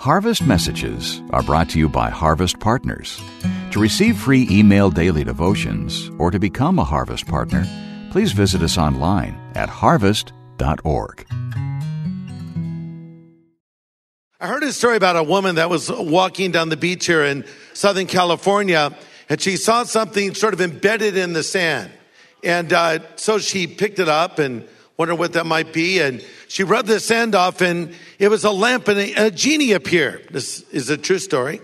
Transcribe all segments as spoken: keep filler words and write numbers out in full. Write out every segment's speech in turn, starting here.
Harvest Messages are brought to you by Harvest Partners. To receive free email daily devotions or to become a Harvest Partner, please visit us online at harvest dot org. I heard a story about a woman that was walking down the beach here in Southern California, and she saw something sort of embedded in the sand. And uh, so she picked it up and wondered what that might be. And she rubbed the sand off, and it was a lamp, and a, a genie appeared. This is a true story.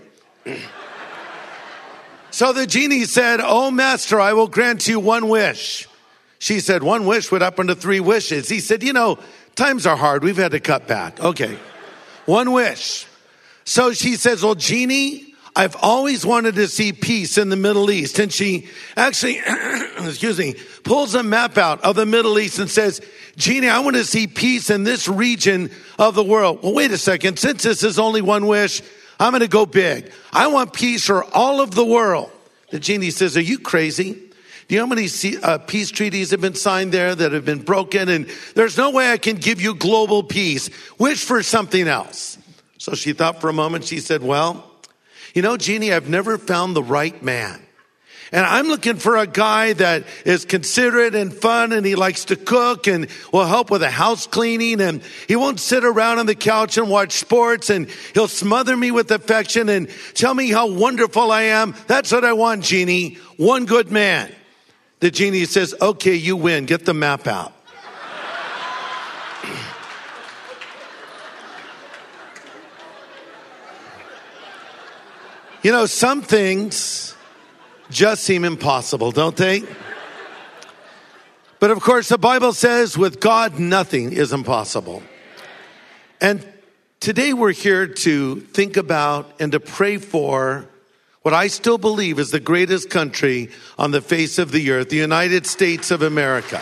So the genie said, "Oh, master, I will grant you one wish." She said, "One wish would happen to three wishes." He said, "You know, times are hard. We've had to cut back." Okay. One wish. So she says, "Well, genie, I've always wanted to see peace in the Middle East." And she actually, excuse me, pulls a map out of the Middle East and says, "Genie, I want to see peace in this region of the world." Well, wait a second. Since this is only one wish, I'm going to go big. I want peace for all of the world. The genie says, "Are you crazy? Do you know how many uh, peace treaties have been signed there that have been broken? And there's no way I can give you global peace. Wish for something else." So she thought for a moment. She said, "Well, you know, genie, I've never found the right man. And I'm looking for a guy that is considerate and fun, and he likes to cook and will help with the house cleaning, and he won't sit around on the couch and watch sports, and he'll smother me with affection and tell me how wonderful I am. That's what I want, genie. One good man." The genie says, "Okay, you win. Get the map out." You know, some things just seem impossible, don't they? But of course, the Bible says with God, nothing is impossible. And today we're here to think about and to pray for what I still believe is the greatest country on the face of the earth, the United States of America.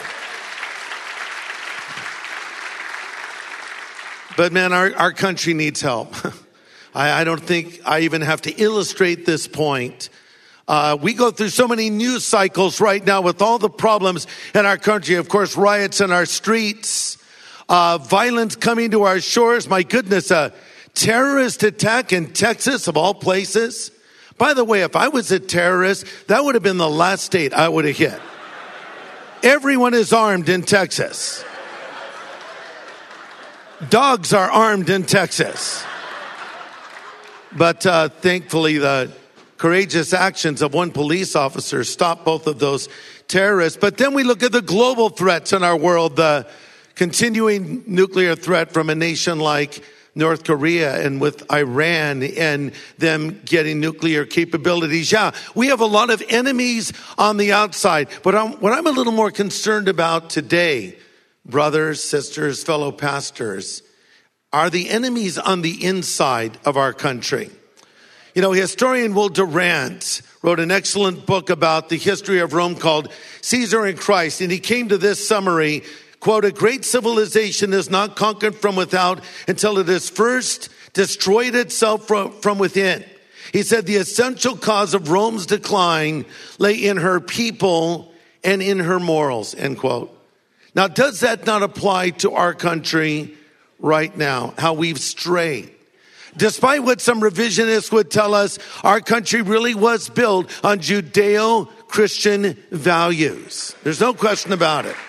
But man, our, our country needs help. I, I don't think I even have to illustrate this point. Uh, we go through so many news cycles right now with all the problems in our country. Of course, riots in our streets, uh, violence coming to our shores. My goodness, a terrorist attack in Texas of all places. By the way, if I was a terrorist, that would have been the last state I would have hit. Everyone is armed in Texas. Dogs are armed in Texas. But uh, thankfully, the courageous actions of one police officer stopped both of those terrorists. But then we look at the global threats in our world, the continuing nuclear threat from a nation like North Korea, and with Iran and them getting nuclear capabilities. Yeah, we have a lot of enemies on the outside. But I'm, what I'm a little more concerned about today, brothers, sisters, fellow pastors, are the enemies on the inside of our country. You know, historian Will Durant wrote an excellent book about the history of Rome called Caesar and Christ. And he came to this summary, quote, "A great civilization is not conquered from without until it has first destroyed itself from, from within." He said the essential cause of Rome's decline lay in her people and in her morals, end quote. Now, does that not apply to our country right now, how we've strayed? Despite what some revisionists would tell us, our country really was built on Judeo-Christian values. There's no question about it.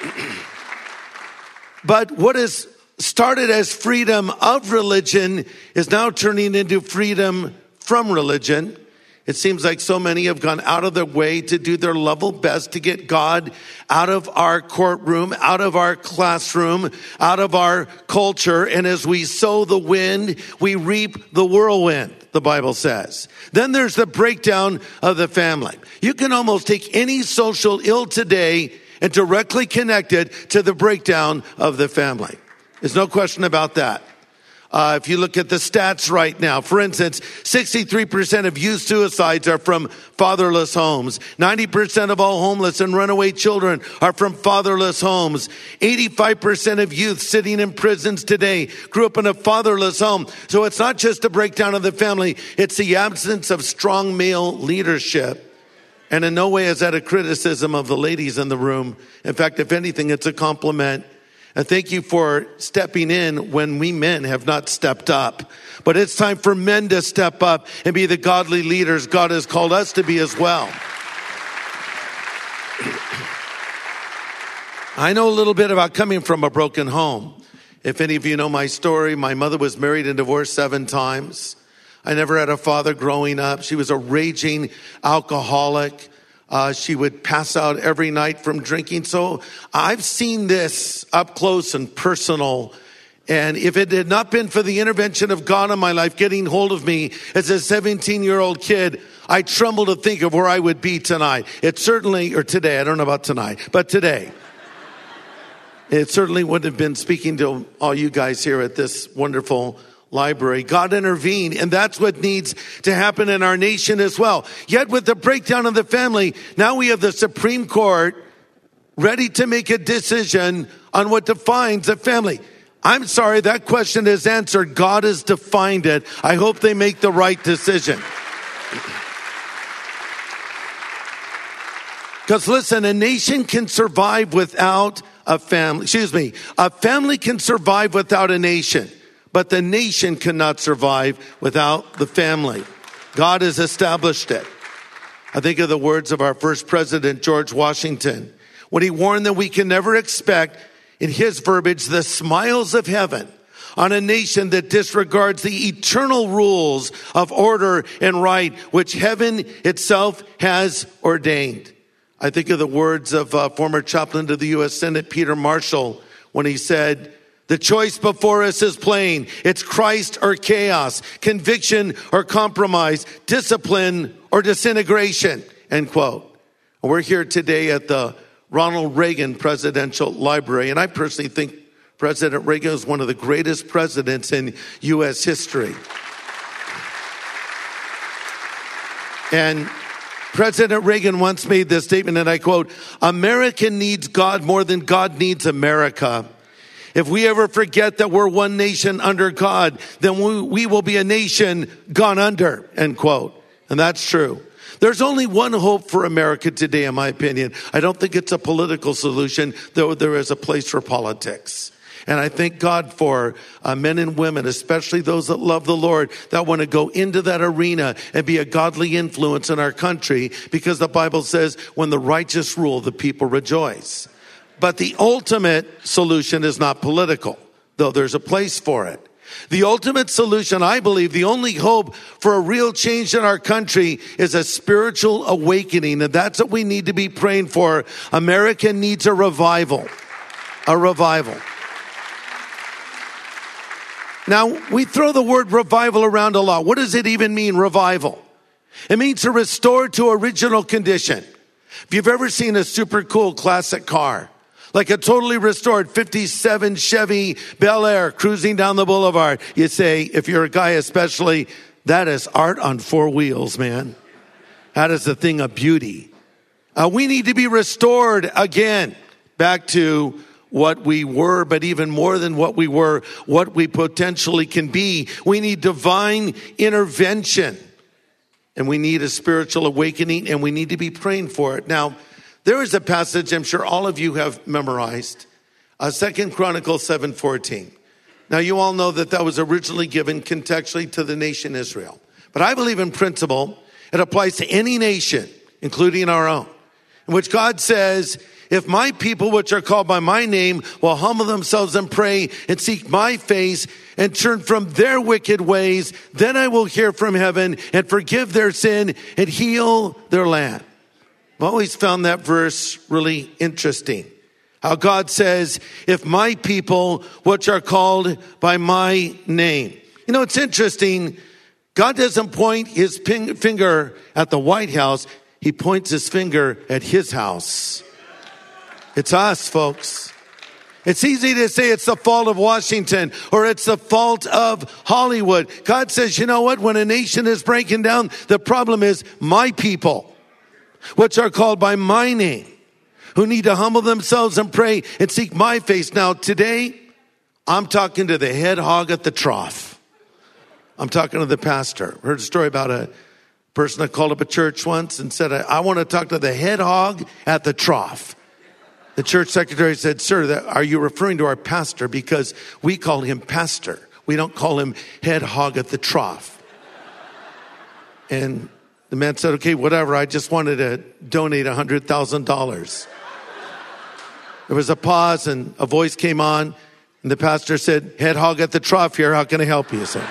But what is started as freedom of religion is now turning into freedom from religion. It seems like so many have gone out of their way to do their level best to get God out of our courtroom, out of our classroom, out of our culture. And as we sow the wind, we reap the whirlwind, the Bible says. Then there's the breakdown of the family. You can almost take any social ill today and directly connect it to the breakdown of the family. There's no question about that. Uh, if you look at the stats right now, for instance, sixty-three percent of youth suicides are from fatherless homes. ninety percent of all homeless and runaway children are from fatherless homes. eighty-five percent of youth sitting in prisons today grew up in a fatherless home. So it's not just a breakdown of the family, it's the absence of strong male leadership. And in no way is that a criticism of the ladies in the room. In fact, if anything, it's a compliment. And thank you for stepping in when we men have not stepped up. But it's time for men to step up and be the godly leaders God has called us to be as well. I know a little bit about coming from a broken home. If any of you know my story, my mother was married and divorced seven times. I never had a father growing up. She was a raging alcoholic. Uh, she would pass out every night from drinking. So I've seen this up close and personal. And if it had not been for the intervention of God in my life, getting hold of me as a seventeen-year-old kid, I tremble to think of where I would be tonight. It certainly, or today, I don't know about tonight, but today. It certainly wouldn't have been speaking to all you guys here at this wonderful library. God intervened, and that's what needs to happen in our nation as well. Yet with the breakdown of the family, now we have the Supreme Court ready to make a decision on what defines a family. I'm sorry, that question is answered. God has defined it. I hope they make the right decision. Because listen, a nation can survive without a family. Excuse me. A family can survive without a nation, but the nation cannot survive without the family. God has established it. I think of the words of our first president, George Washington, when he warned that we can never expect, in his verbiage, the smiles of heaven on a nation that disregards the eternal rules of order and right, which heaven itself has ordained. I think of the words of uh, former chaplain to the U S Senate, Peter Marshall, when he said, the choice before us is plain. It's Christ or chaos, conviction or compromise, discipline or disintegration, end quote. We're here today at the Ronald Reagan Presidential Library, and I personally think President Reagan is one of the greatest presidents in U S history. And President Reagan once made this statement, and I quote, America needs God more than God needs America. If we ever forget that we're one nation under God, then we, we will be a nation gone under, end quote. And that's true. There's only one hope for America today, in my opinion. I don't think it's a political solution, though there is a place for politics. And I thank God for uh, men and women, especially those that love the Lord, that want to go into that arena and be a godly influence in our country, because the Bible says, when the righteous rule, the people rejoice. But the ultimate solution is not political, though there's a place for it. The ultimate solution, I believe, the only hope for a real change in our country is a spiritual awakening. And that's what we need to be praying for. America needs a revival. A revival. Now, we throw the word revival around a lot. What does it even mean, revival? It means to restore to original condition. If you've ever seen a super cool classic car, like a totally restored fifty-seven Chevy Bel Air cruising down the boulevard, you say, if you're a guy especially, that is art on four wheels, man. That is a thing of beauty. Uh, we need to be restored again back to what we were, but even more than what we were, what we potentially can be. We need divine intervention, and we need a spiritual awakening, and we need to be praying for it. Now, there is a passage I'm sure all of you have memorized, uh, Second Chronicles seven fourteen. Now, you all know that that was originally given contextually to the nation Israel. But I believe in principle, it applies to any nation, including our own, in which God says, if my people, which are called by my name, will humble themselves and pray and seek my face and turn from their wicked ways, then I will hear from heaven and forgive their sin and heal their land. I've always found that verse really interesting. How God says, if my people, which are called by my name. You know, it's interesting. God doesn't point his finger at the White House. He points his finger at his house. It's us, folks. It's easy to say it's the fault of Washington or it's the fault of Hollywood. God says, you know what? When a nation is breaking down, the problem is my people, which are called by my name, who need to humble themselves and pray and seek my face. Now, today, I'm talking to the head hog at the trough. I'm talking to the pastor. I heard a story about a person that called up a church once and said, I, I want to talk to the head hog at the trough. The church secretary said, sir, that, are you referring to our pastor? Because we call him pastor. We don't call him head hog at the trough. And the man said, okay, whatever. I just wanted to donate one hundred thousand dollars. There was a pause and a voice came on. And the pastor said, head hog at the trough here. How can I help you, sir?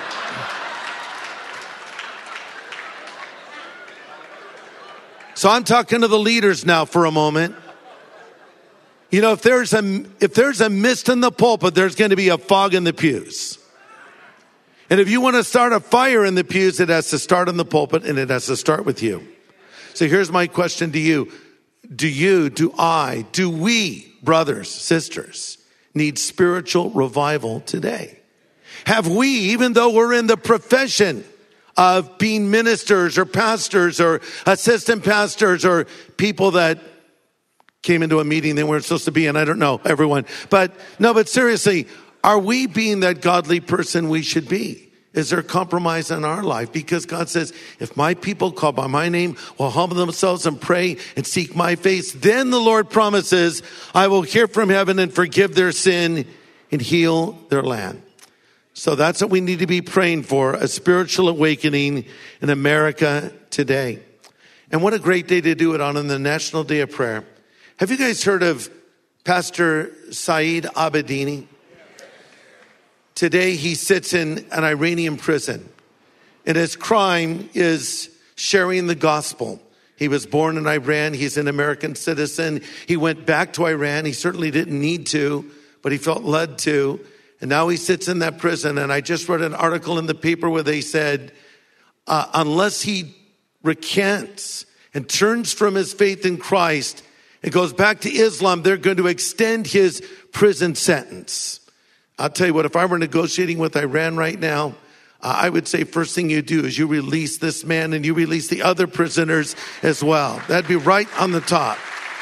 So I'm talking to the leaders now for a moment. You know, if there's a, if there's a mist in the pulpit, there's going to be a fog in the pews. And if you want to start a fire in the pews, it has to start in the pulpit and it has to start with you. So here's my question to you. Do you, do I, do we, brothers, sisters, need spiritual revival today? Have we, even though we're in the profession of being ministers or pastors or assistant pastors or people that came into a meeting they weren't supposed to be in, I don't know, everyone. But no, but seriously, are we being that godly person we should be? Is there compromise in our life? Because God says, if my people called by my name will humble themselves and pray and seek my face, then the Lord promises, I will hear from heaven and forgive their sin and heal their land. So that's what we need to be praying for, a spiritual awakening in America today. And what a great day to do it on, on the National Day of Prayer. Have you guys heard of Pastor Saeed Abedini? Today he sits in an Iranian prison, and his crime is sharing the gospel. He was born in Iran. He's an American citizen. He went back to Iran. He certainly didn't need to, but he felt led to. And now he sits in that prison. And I just read an article in the paper where they said, uh, unless he recants and turns from his faith in Christ and goes back to Islam, they're going to extend his prison sentence. I'll tell you what, if I were negotiating with Iran right now, uh, I would say first thing you do is you release this man and you release the other prisoners as well. That'd be right on the top.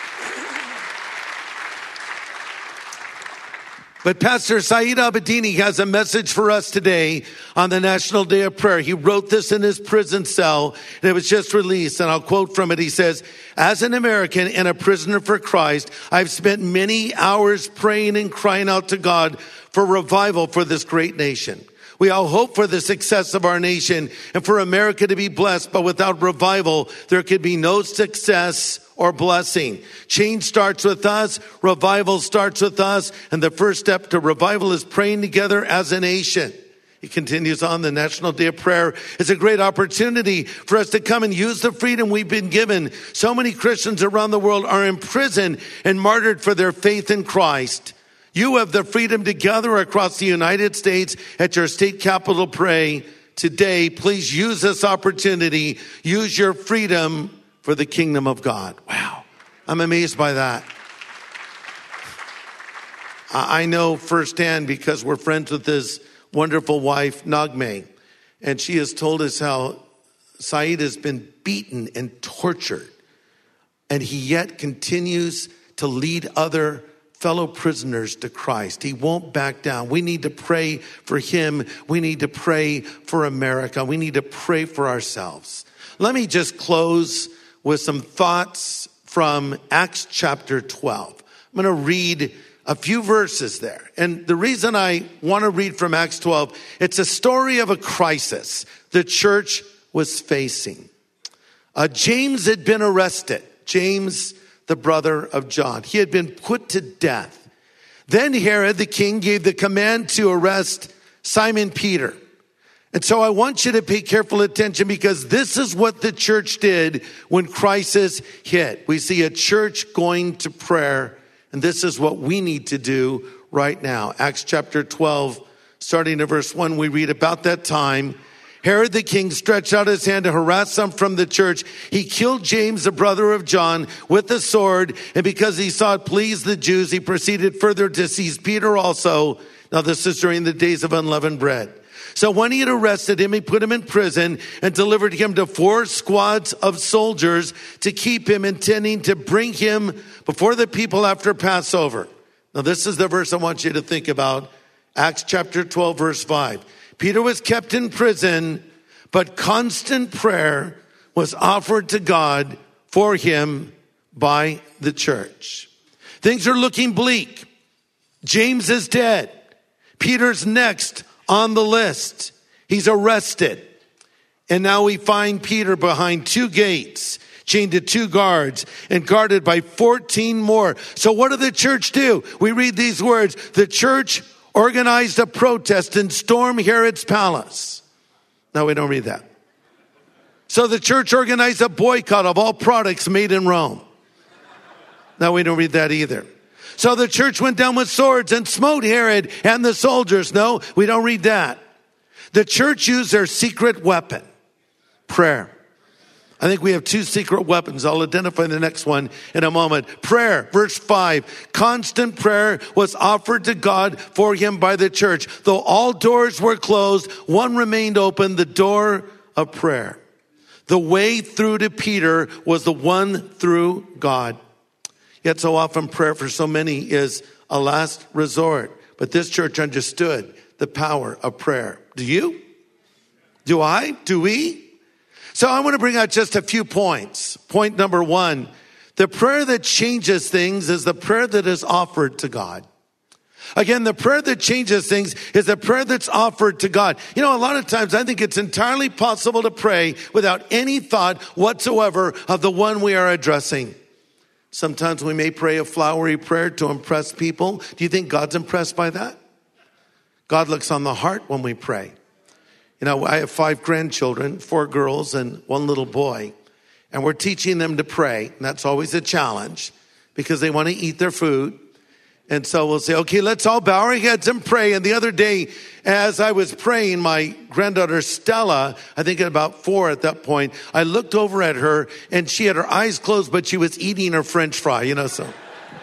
But Pastor Saeed Abedini has a message for us today on the National Day of Prayer. He wrote this in his prison cell, and it was just released, and I'll quote from it. He says, as an American and a prisoner for Christ, I've spent many hours praying and crying out to God for revival for this great nation. We all hope for the success of our nation and for America to be blessed, but without revival, there could be no success or blessing. Change starts with us. Revival starts with us. And the first step to revival is praying together as a nation. He continues on, the National Day of Prayer is a great opportunity for us to come and use the freedom we've been given. So many Christians around the world are imprisoned and martyred for their faith in Christ. You have the freedom to gather across the United States at your state capitol, pray today. Please use this opportunity. Use your freedom for the kingdom of God. Wow. I'm amazed by that. I know firsthand because we're friends with his wonderful wife, Nagme. And she has told us how Saeed has been beaten and tortured. And he yet continues to lead other fellow prisoners to Christ. He won't back down. We need to pray for him. We need to pray for America. We need to pray for ourselves. Let me just close with some thoughts from Acts chapter twelve. I'm going to read a few verses there. And the reason I want to read from Acts twelve, it's a story of a crisis the church was facing. Uh, James had been arrested. James, the brother of John. He had been put to death. Then Herod the king gave the command to arrest Simon Peter. And so I want you to pay careful attention because this is what the church did when crisis hit. We see a church going to prayer, and this is what we need to do right now. Acts chapter twelve, starting at verse one, we read about that time. Herod the king stretched out his hand to harass some from the church. He killed James, the brother of John, with a sword. And because he saw it please the Jews, he proceeded further to seize Peter also. Now this is during the days of unleavened bread. So when he had arrested him, he put him in prison and delivered him to four squads of soldiers to keep him, intending to bring him before the people after Passover. Now this is the verse I want you to think about. Acts chapter twelve, verse five. Peter was kept in prison, but constant prayer was offered to God for him by the church. Things are looking bleak. James is dead. Peter's next on the list. He's arrested. And now we find Peter behind two gates, chained to two guards and guarded by fourteen more. So what did the church do? We read these words. The church organized a protest and stormed Herod's palace. No, we don't read that. So the church organized a boycott of all products made in Rome. No, we don't read that either. So the church went down with swords and smote Herod and the soldiers. No, we don't read that. The church used their secret weapon, prayer. I think we have two secret weapons. I'll identify the next one in a moment. Prayer, verse five. Constant prayer was offered to God for him by the church. Though all doors were closed, one remained open, the door of prayer. The way through to Peter was the one through God. Yet so often prayer for so many is a last resort. But this church understood the power of prayer. Do you? Do I? Do we? So I want to bring out just a few points. Point number one, the prayer that changes things is the prayer that is offered to God. Again, the prayer that changes things is the prayer that's offered to God. You know, a lot of times I think it's entirely possible to pray without any thought whatsoever of the one we are addressing. Sometimes we may pray a flowery prayer to impress people. Do you think God's impressed by that? God looks on the heart when we pray. You know, I have five grandchildren, four girls and one little boy, and we're teaching them to pray. And that's always a challenge because they want to eat their food. And so we'll say, okay, let's all bow our heads and pray. And the other day, as I was praying, my granddaughter Stella, I think at about four at that point, I looked over at her and she had her eyes closed, but she was eating her French fry, you know, so.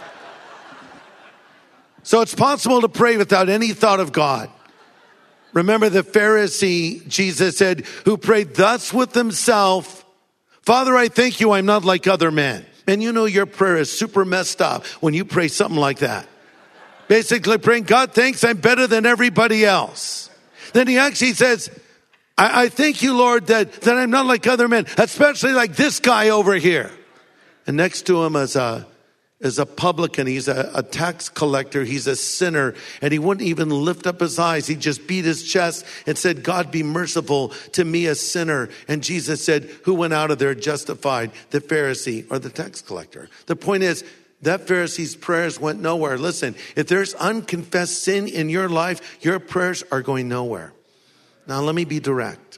So it's possible to pray without any thought of God. Remember the Pharisee, Jesus said, who prayed thus with himself, Father, I thank you, I'm not like other men. And you know your prayer is super messed up when you pray something like that. Basically praying, God, thanks, I'm better than everybody else. Then he actually says, I, I thank you, Lord, that, that I'm not like other men, especially like this guy over here. And next to him is a is a publican. He's a, a tax collector. He's a sinner. And he wouldn't even lift up his eyes. He just beat his chest and said, God, be merciful to me, a sinner. And Jesus said, who went out of there justified? The Pharisee or the tax collector? The point is, that Pharisee's prayers went nowhere. Listen, if there's unconfessed sin in your life, your prayers are going nowhere. Now, let me be direct.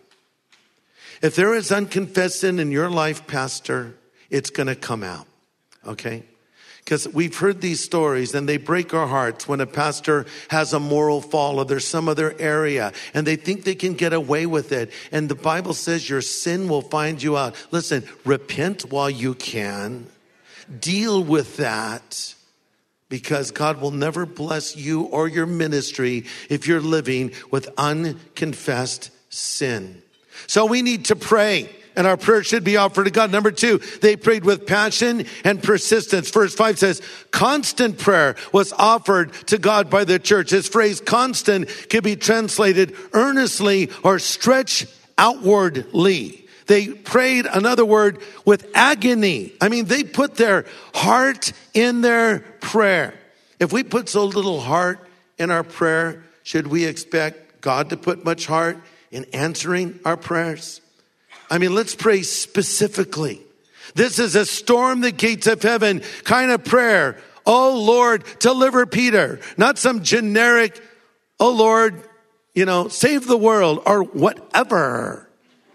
If there is unconfessed sin in your life, Pastor, it's going to come out. Okay? Because we've heard these stories and they break our hearts when a pastor has a moral fall or there's some other area and they think they can get away with it. And the Bible says your sin will find you out. Listen, repent while you can. Deal with that because God will never bless you or your ministry if you're living with unconfessed sin. So we need to pray. And our prayer should be offered to God. Number two, they prayed with passion and persistence. Verse five says, constant prayer was offered to God by the church. This phrase constant can be translated earnestly or stretch outwardly. They prayed, another word, with agony. I mean, they put their heart in their prayer. If we put so little heart in our prayer, should we expect God to put much heart in answering our prayers? I mean, let's pray specifically. This is a storm the gates of heaven kind of prayer. Oh, Lord, deliver Peter. Not some generic, oh, Lord, you know, save the world or whatever.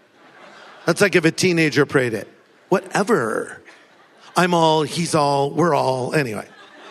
That's like if a teenager prayed it. Whatever. I'm all, he's all, we're all. Anyway.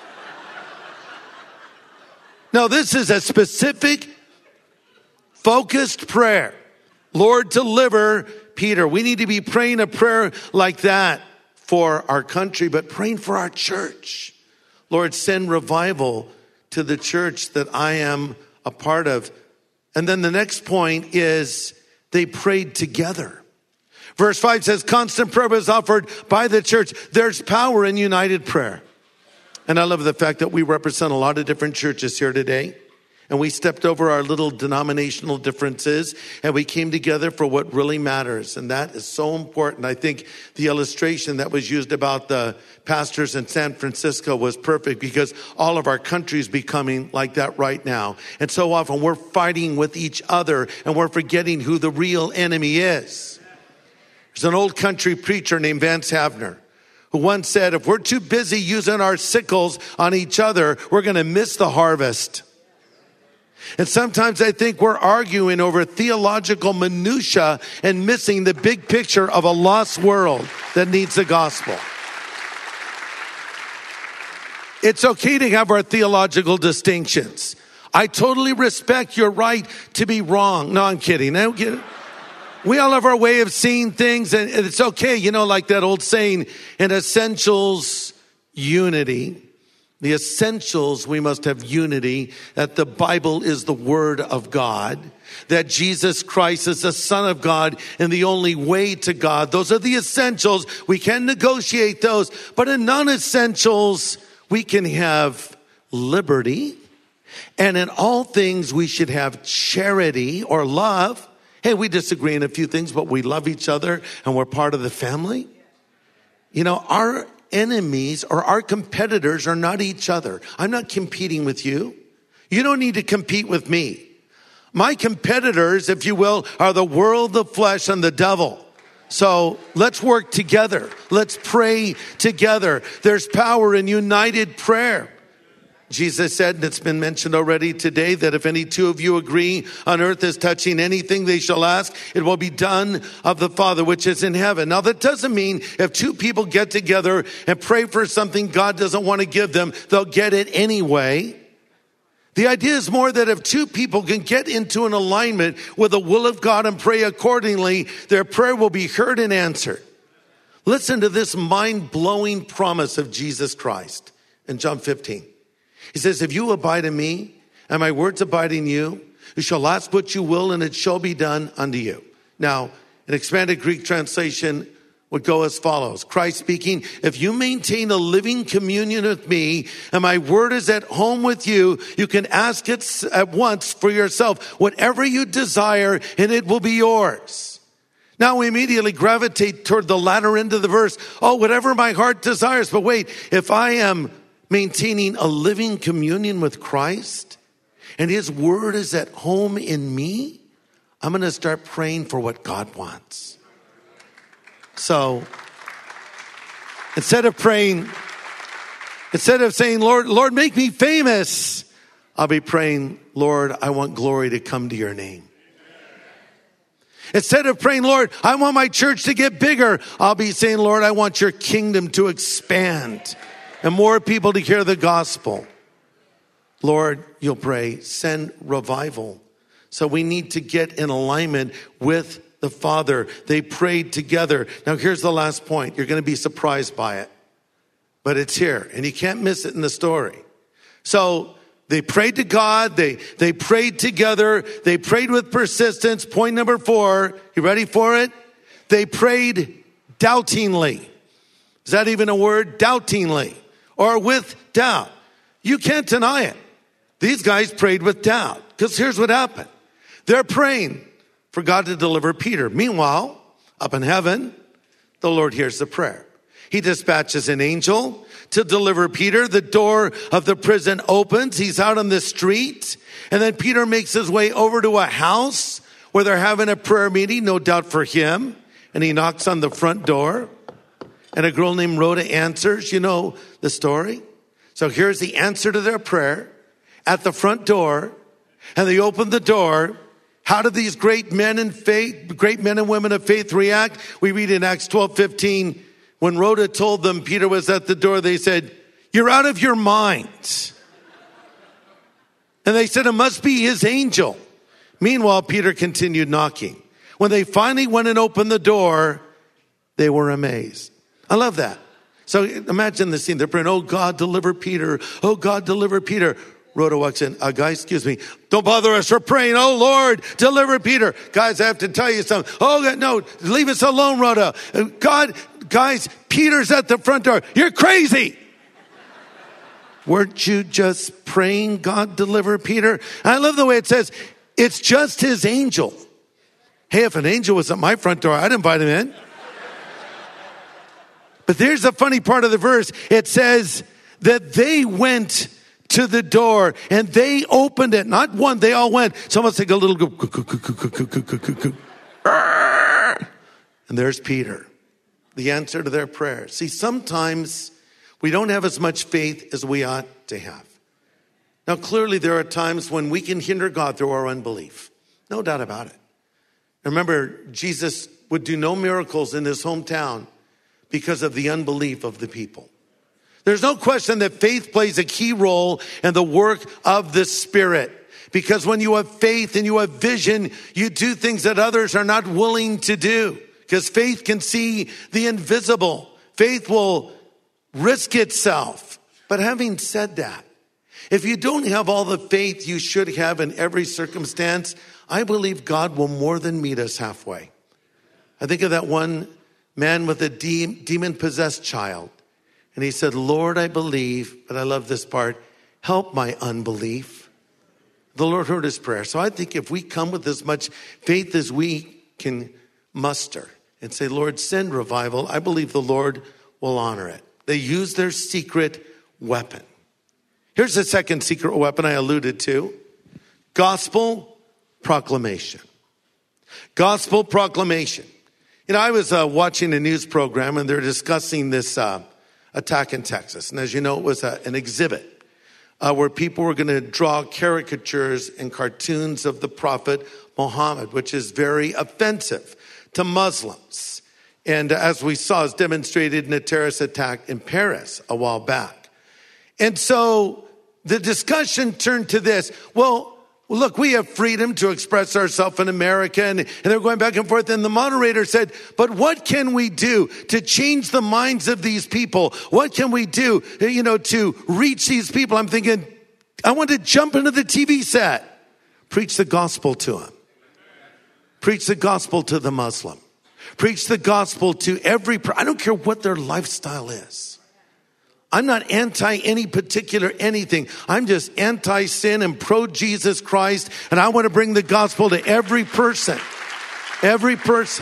No, this is a specific, focused prayer. Lord, deliver Peter. We need to be praying a prayer like that for our country, but praying for our church. Lord, send revival to the church that I am a part of. And then the next point is they prayed together. Verse five says, constant prayer was offered by the church. There's power in united prayer. And I love the fact that we represent a lot of different churches here today. And we stepped over our little denominational differences and we came together for what really matters. And that is so important. I think the illustration that was used about the pastors in San Francisco was perfect because all of our country is becoming like that right now. And so often we're fighting with each other and we're forgetting who the real enemy is. There's an old country preacher named Vance Havner who once said, if we're too busy using our sickles on each other, we're going to miss the harvest. And sometimes I think we're arguing over theological minutia and missing the big picture of a lost world that needs the gospel. It's okay to have our theological distinctions. I totally respect your right to be wrong. No, I'm kidding. I don't get it. We all have our way of seeing things, and it's okay. You know, like that old saying, in essentials, unity. The essentials, we must have unity, that the Bible is the Word of God, that Jesus Christ is the Son of God and the only way to God. Those are the essentials. We can negotiate those. But in non-essentials, we can have liberty. And in all things, we should have charity or love. Hey, we disagree in a few things, but we love each other and we're part of the family. You know, our enemies or our competitors are not each other. I'm not competing with you. You don't need to compete with me. My competitors, if you will, are the world, the flesh, and the devil. So let's work together. Let's pray together. There's power in united prayer. Jesus said, and it's been mentioned already today, that if any two of you agree on earth as touching anything they shall ask, it will be done of the Father which is in heaven. Now that doesn't mean if two people get together and pray for something God doesn't want to give them, they'll get it anyway. The idea is more that if two people can get into an alignment with the will of God and pray accordingly, their prayer will be heard and answered. Listen to this mind-blowing promise of Jesus Christ in John fifteen. He says, if you abide in me and my words abide in you, you shall ask what you will and it shall be done unto you. Now, an expanded Greek translation would go as follows. Christ speaking, if you maintain a living communion with me and my word is at home with you, you can ask it at once for yourself, whatever you desire, and it will be yours. Now we immediately gravitate toward the latter end of the verse. Oh, whatever my heart desires. But wait, if I am maintaining a living communion with Christ and his word is at home in me, I'm going to start praying for what God wants. So instead of praying, instead of saying, Lord, Lord, make me famous, I'll be praying, Lord, I want glory to come to your name. Instead of praying, Lord, I want my church to get bigger, I'll be saying, Lord, I want your kingdom to expand and more people to hear the gospel. Lord, you'll pray, send revival. So we need to get in alignment with the Father. They prayed together. Now here's the last point. You're going to be surprised by it, but it's here and you can't miss it in the story. So they prayed to God. They, they prayed together. They prayed with persistence. Point number four. You ready for it? They prayed doubtingly. Is that even a word? Doubtingly. Or with doubt. You can't deny it. These guys prayed with doubt. Because here's what happened. They're praying for God to deliver Peter. Meanwhile, up in heaven, the Lord hears the prayer. He dispatches an angel to deliver Peter. The door of the prison opens. He's out on the street. And then Peter makes his way over to a house where they're having a prayer meeting, no doubt for him. And he knocks on the front door. And a girl named Rhoda answers. You know the story. So here's the answer to their prayer at the front door. And they open the door. How do these great men in faith, great men and women of faith react? We read in Acts twelve fifteen, when Rhoda told them Peter was at the door, they said, you're out of your mind. And they said, it must be his angel. Meanwhile, Peter continued knocking. When they finally went and opened the door, they were amazed. I love that. So imagine the scene. They're praying, oh God, deliver Peter. Oh God, deliver Peter. Rhoda walks in. Uh, guys, excuse me. Don't bother us. We're praying. Oh Lord, deliver Peter. Guys, I have to tell you something. Oh God, no, leave us alone, Rhoda. God, guys, Peter's at the front door. You're crazy. weren't you just praying, God deliver Peter? I love the way it says, it's just his angel. Hey, if an angel was at my front door, I'd invite him in. But there's the funny part of the verse. It says that they went to the door and they opened it. Not one, they all went. Someone take a little go. And there's Peter, the answer to their prayer. See, sometimes we don't have as much faith as we ought to have. Now, clearly there are times when we can hinder God through our unbelief. No doubt about it. Remember, Jesus would do no miracles in his hometown because of the unbelief of the people. There's no question that faith plays a key role in the work of the Spirit. Because when you have faith and you have vision, you do things that others are not willing to do. Because faith can see the invisible. Faith will risk itself. But having said that, if you don't have all the faith you should have in every circumstance, I believe God will more than meet us halfway. I think of that one man with a de- demon-possessed child. And he said, Lord, I believe, but I love this part, help my unbelief. The Lord heard his prayer. So I think if we come with as much faith as we can muster and say, Lord, send revival, I believe the Lord will honor it. They use their secret weapon. Here's the second secret weapon I alluded to. Gospel proclamation. Gospel proclamation. You know, I was uh, watching a news program and they're discussing this uh, attack in Texas. And as you know, it was a, an exhibit uh, where people were going to draw caricatures and cartoons of the Prophet Muhammad, which is very offensive to Muslims. And as we saw, is demonstrated in a terrorist attack in Paris a while back. And so the discussion turned to this. Well, look, we have freedom to express ourselves in America. And, and they're going back and forth. And the moderator said, but what can we do to change the minds of these people? What can we do, you know, to reach these people? I'm thinking, I want to jump into the T V set. Preach the gospel to them. Preach the gospel to the Muslim. Preach the gospel to every, I don't care what their lifestyle is. I'm not anti any particular anything. I'm just anti-sin and pro-Jesus Christ. And I want to bring the gospel to every person. Every person.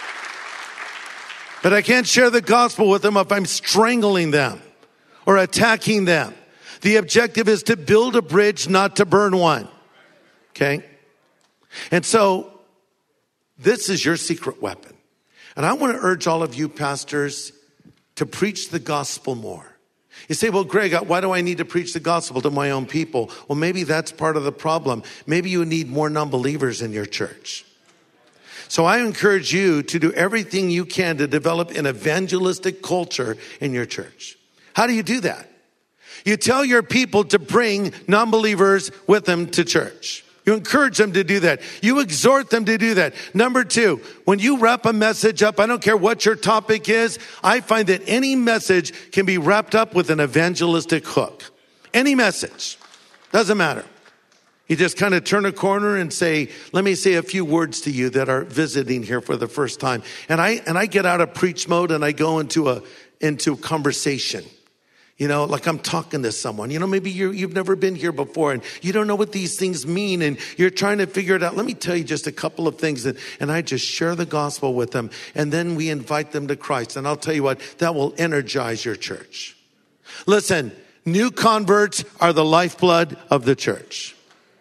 But I can't share the gospel with them if I'm strangling them or attacking them. The objective is to build a bridge, not to burn one. Okay? And so this is your secret weapon. And I want to urge all of you pastors to preach the gospel more. You say, well, Greg, why do I need to preach the gospel to my own people? Well, maybe that's part of the problem. Maybe you need more non-believers in your church. So I encourage you to do everything you can to develop an evangelistic culture in your church. How do you do that? You tell your people to bring non-believers with them to church. You encourage them to do that. You exhort them to do that. Number two, when you wrap a message up, I don't care what your topic is, I find that any message can be wrapped up with an evangelistic hook. Any message. Doesn't matter. You just kind of turn a corner and say, let me say a few words to you that are visiting here for the first time. And I and I get out of preach mode and I go into a into conversation. You know, like I'm talking to someone. You know, maybe you you've never been here before and you don't know what these things mean and you're trying to figure it out. Let me tell you just a couple of things that, and I just share the gospel with them and then we invite them to Christ. And I'll tell you what, that will energize your church. Listen, new converts are the lifeblood of the church.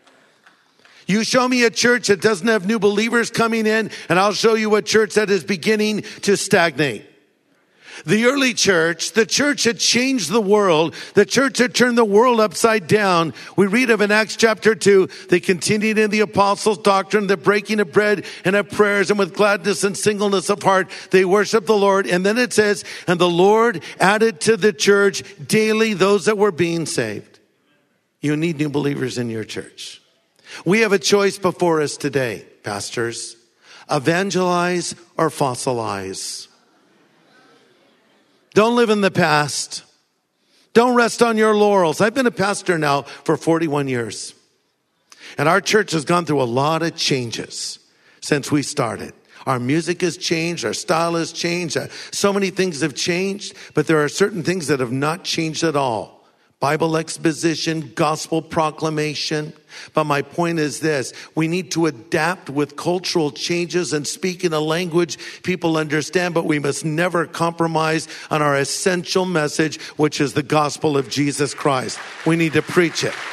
You show me a church that doesn't have new believers coming in and I'll show you a church that is beginning to stagnate. The early church, the church that changed the world, the church that turned the world upside down. We read of in Acts chapter two, they continued in the apostles' doctrine, the breaking of bread and of prayers, and with gladness and singleness of heart, they worshiped the Lord. And then it says, and the Lord added to the church daily those that were being saved. You need new believers in your church. We have a choice before us today, pastors. Evangelize or fossilize. Don't live in the past. Don't rest on your laurels. I've been a pastor now for forty-one years. And our church has gone through a lot of changes since we started. Our music has changed. Our style has changed. So many things have changed. But there are certain things that have not changed at all. Bible exposition, gospel proclamation. But my point is this: we need to adapt with cultural changes and speak in a language people understand, but we must never compromise on our essential message, which is the gospel of Jesus Christ. We need to preach it.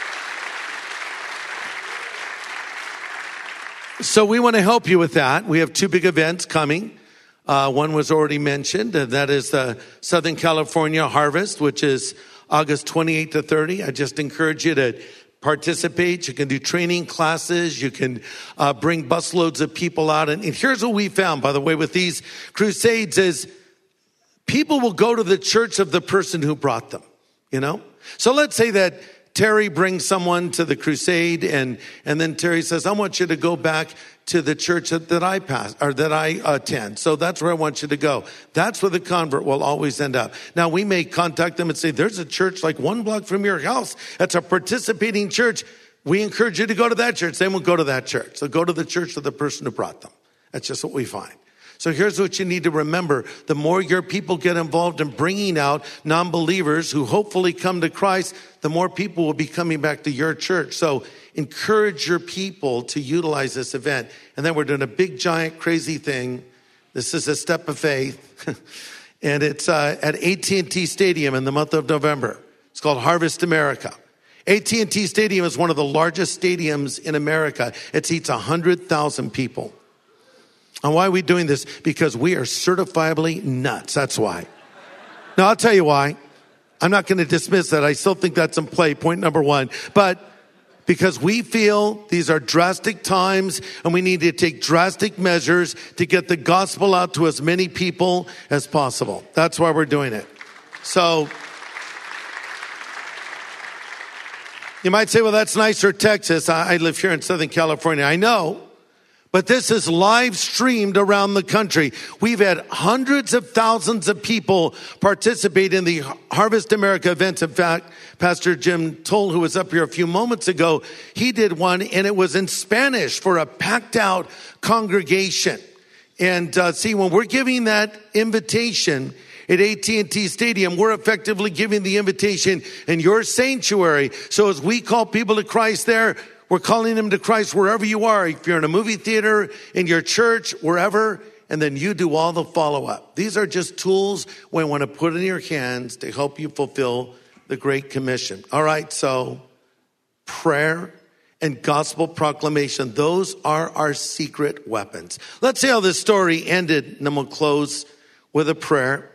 So we want to help you with that. We have two big events coming. Uh, one was already mentioned, and that is the Southern California Harvest, which is August twenty-eighth to thirty. I just encourage you to participate. You can do training classes. You can uh, bring busloads of people out. And, and here's what we found, by the way, with these crusades is people will go to the church of the person who brought them, you know? So let's say that Terry brings someone to the crusade, and, and then Terry says, I want you to go back to the church that, that I pass or that I attend. So that's where I want you to go. That's where the convert will always end up. Now, we may contact them and say, there's a church like one block from your house. That's a participating church. We encourage you to go to that church. They won't go to that church. So go to the church of the person who brought them. That's just what we find. So here's what you need to remember. The more your people get involved in bringing out non-believers who hopefully come to Christ, the more people will be coming back to your church. So encourage your people to utilize this event. And then we're doing a big, giant, crazy thing. This is a step of faith. And it's uh, at A T and T Stadium in the month of November. It's called Harvest America. A T and T Stadium is one of the largest stadiums in America. It seats one hundred thousand people. And why are we doing this? Because we are certifiably nuts. That's why. Now, I'll tell you why. I'm not going to dismiss that. I still think that's in play, point number one. But because we feel these are drastic times and we need to take drastic measures to get the gospel out to as many people as possible. That's why we're doing it. So you might say, well, that's nice for Texas. I live here in Southern California. I know. But this is live streamed around the country. We've had hundreds of thousands of people participate in the Harvest America events. In fact, Pastor Jim Toll, who was up here a few moments ago, he did one, and it was in Spanish for a packed out congregation. And uh, see, when we're giving that invitation at A T and T Stadium, we're effectively giving the invitation in your sanctuary. So as we call people to Christ there, we're calling them to Christ wherever you are. If you're in a movie theater, in your church, wherever, and then you do all the follow-up. These are just tools we want to put in your hands to help you fulfill the Great Commission. All right, so prayer and gospel proclamation, those are our secret weapons. Let's see how this story ended, and then we'll close with a prayer.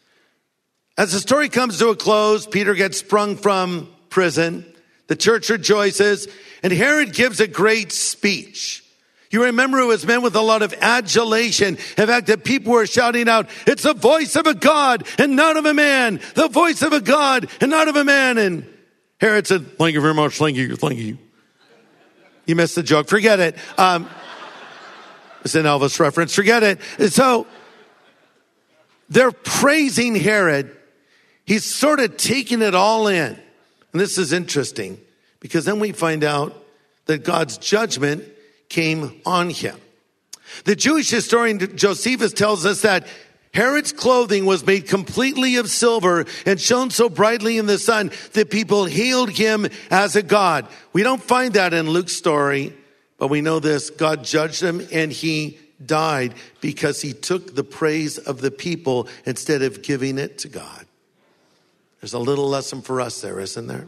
As the story comes to a close, Peter gets sprung from prison. The church rejoices, and Herod gives a great speech. You remember it was met with a lot of adulation. In fact, the people were shouting out, it's the voice of a God and not of a man. The voice of a God and not of a man. And Herod said, thank you very much. Thank you. Thank you. You missed the joke. Forget it. Um, it's an Elvis reference. Forget it. And so they're praising Herod. He's sort of taking it all in. And this is interesting because then we find out that God's judgment came on him. The Jewish historian Josephus tells us that Herod's clothing was made completely of silver and shone so brightly in the sun that people hailed him as a god. We don't find that in Luke's story, but we know this. God judged him and he died because he took the praise of the people instead of giving it to God. There's a little lesson for us there, isn't there?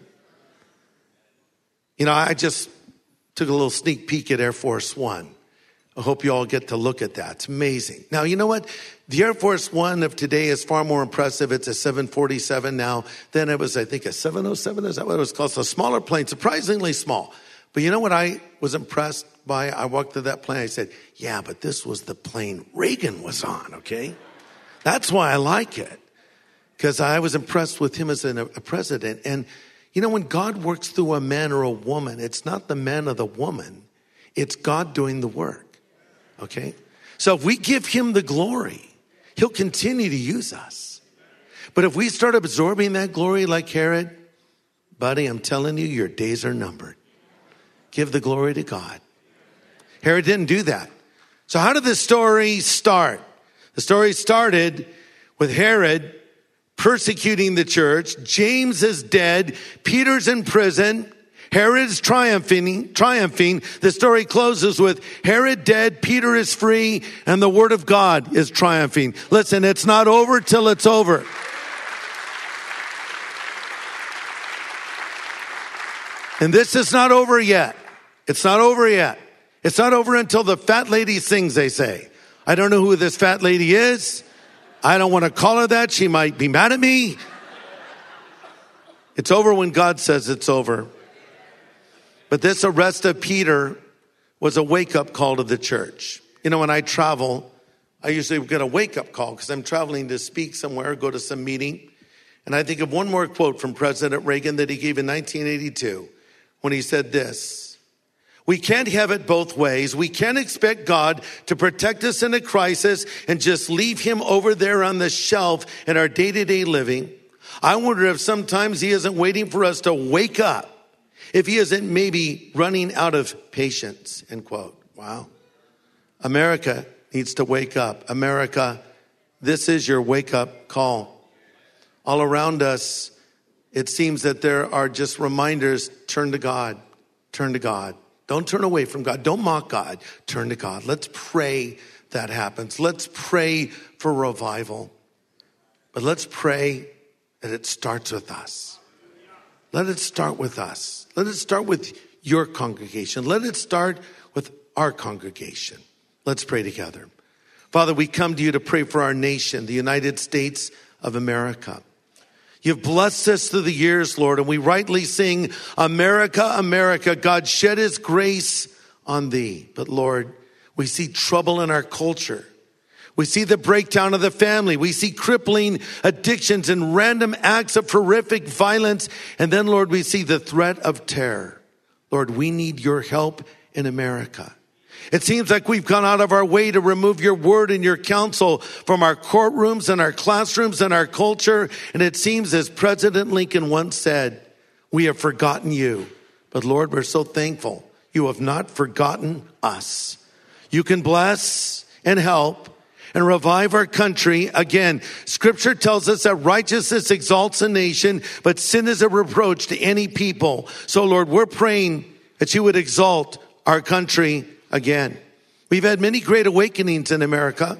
You know, I just took a little sneak peek at Air Force One. I hope you all get to look at that. It's amazing. Now, you know what? The Air Force One of today is far more impressive. It's a seven forty-seven now. Then it was, I think, a seven oh seven. Is that what it was called? So a smaller plane, surprisingly small. But you know what I was impressed by? I walked through that plane. I said, yeah, but this was the plane Reagan was on, okay? That's why I like it. Because I was impressed with him as a president. And, you know, when God works through a man or a woman, it's not the man or the woman. It's God doing the work. Okay? So if we give him the glory, he'll continue to use us. But if we start absorbing that glory like Herod, buddy, I'm telling you, your days are numbered. Give the glory to God. Herod didn't do that. So how did the story start? The story started with Herod persecuting the church. James is dead. Peter's in prison. Herod's triumphing, triumphing. The story closes with Herod dead, Peter is free, and the word of God is triumphing. Listen, it's not over till it's over. And this is not over yet. It's not over yet. It's not over until the fat lady sings, they say. I don't know who this fat lady is. I don't want to call her that. She might be mad at me. It's over when God says it's over. But this arrest of Peter was a wake-up call to the church. You know, when I travel, I usually get a wake-up call because I'm traveling to speak somewhere, go to some meeting. And I think of one more quote from President Reagan that he gave in nineteen eighty-two when he said this: "We can't have it both ways. We can't expect God to protect us in a crisis and just leave him over there on the shelf in our day-to-day living. I wonder if sometimes he isn't waiting for us to wake up. If he isn't maybe running out of patience," end quote. Wow. America needs to wake up. America, this is your wake-up call. All around us, it seems that there are just reminders, turn to God, turn to God. Don't turn away from God. Don't mock God. Turn to God. Let's pray that happens. Let's pray for revival. But let's pray that it starts with us. Let it start with us. Let it start with your congregation. Let it start with our congregation. Let's pray together. Father, we come to you to pray for our nation, the United States of America. You've blessed us through the years, Lord, and we rightly sing, America, America, God shed his grace on thee. But Lord, we see trouble in our culture. We see the breakdown of the family. We see crippling addictions and random acts of horrific violence. And then, Lord, we see the threat of terror. Lord, we need your help in America. It seems like we've gone out of our way to remove your word and your counsel from our courtrooms and our classrooms and our culture. And it seems, as President Lincoln once said, we have forgotten you. But Lord, we're so thankful you have not forgotten us. You can bless and help and revive our country. Again, scripture tells us that righteousness exalts a nation, but sin is a reproach to any people. So Lord, we're praying that you would exalt our country again. We've had many great awakenings in America,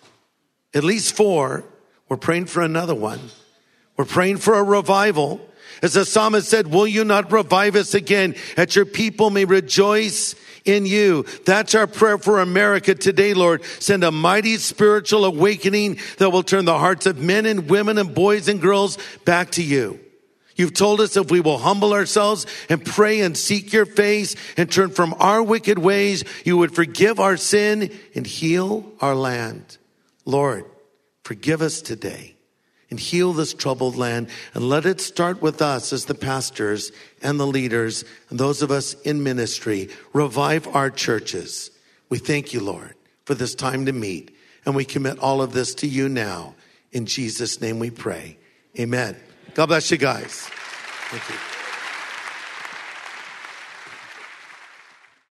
at least four. We're praying for another one. We're praying for a revival. As the psalmist said, will you not revive us again, that your people may rejoice in you? That's our prayer for America today, Lord. Send a mighty spiritual awakening that will turn the hearts of men and women and boys and girls back to you. You've told us if we will humble ourselves and pray and seek your face and turn from our wicked ways, you would forgive our sin and heal our land. Lord, forgive us today and heal this troubled land, and let it start with us as the pastors and the leaders and those of us in ministry. Revive our churches. We thank you, Lord, for this time to meet, and we commit all of this to you now. In Jesus' name we pray. Amen. God bless you guys. Thank you.